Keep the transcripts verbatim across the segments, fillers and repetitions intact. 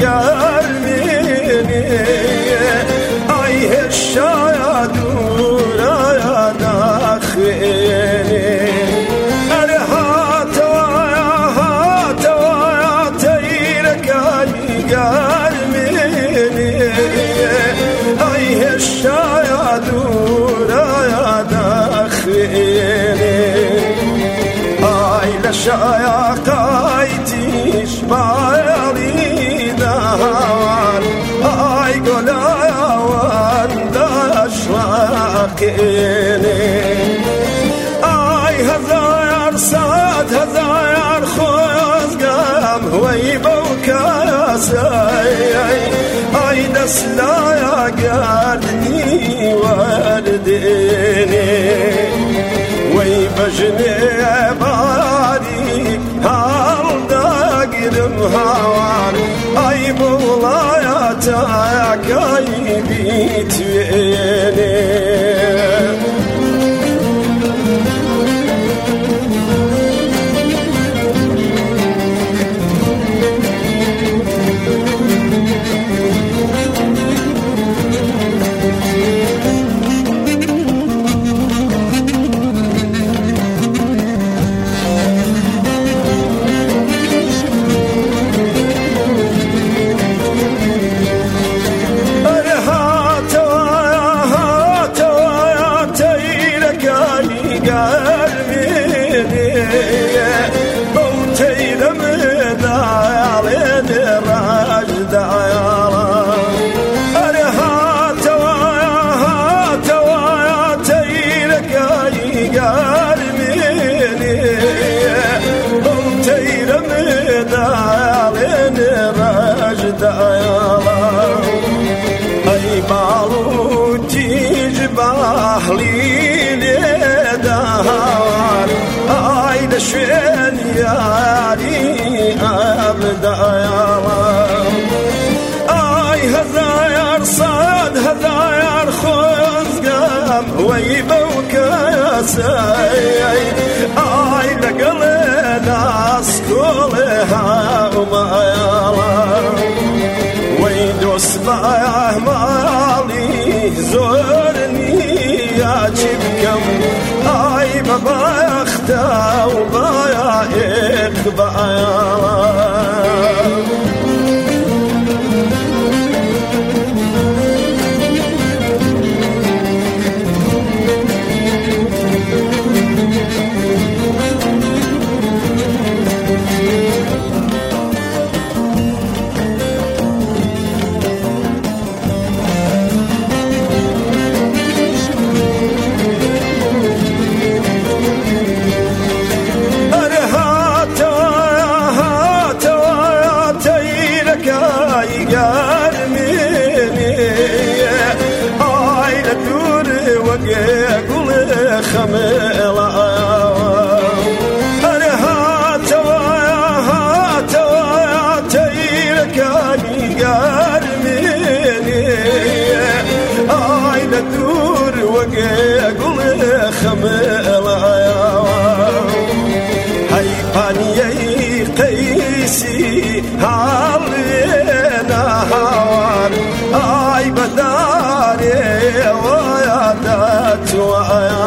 قرميني أي هالشايا دورا يا داخليني أنا هاتوا يا هاتوا يا تيرك أي قرميني أي هالشايا دورا يا داخليني أي لشايا قايتيش بعيري دهوان أي قلايا وانداش راقيني أي هزاير صاد هزاير خوز قام ويبوكا يا ساي أي دسلايا قادني والديني ويبجني باري هال داقرم هوان أي بولايا تاك أي بيتويني أي بالو تجبح لي لدهار أي دشين ياري أبدا يا أي هذاير صاد هذاير خزقام ويبوك يا ساي أي لقل ناس كلها وما ويدوس بايا مالي زورني يا جبكم أي بابايا اختا وبايا اقبايا خميلة أنا هاتوا يا هاتوا يا تيرك أني قارميني أي ندور وقيقل خميلة هاي بانيي قيسي هالينا هوان أي بداري ويا دات ويا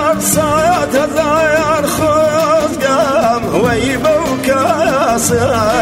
هذاير خوز قام ويبوك يا ساي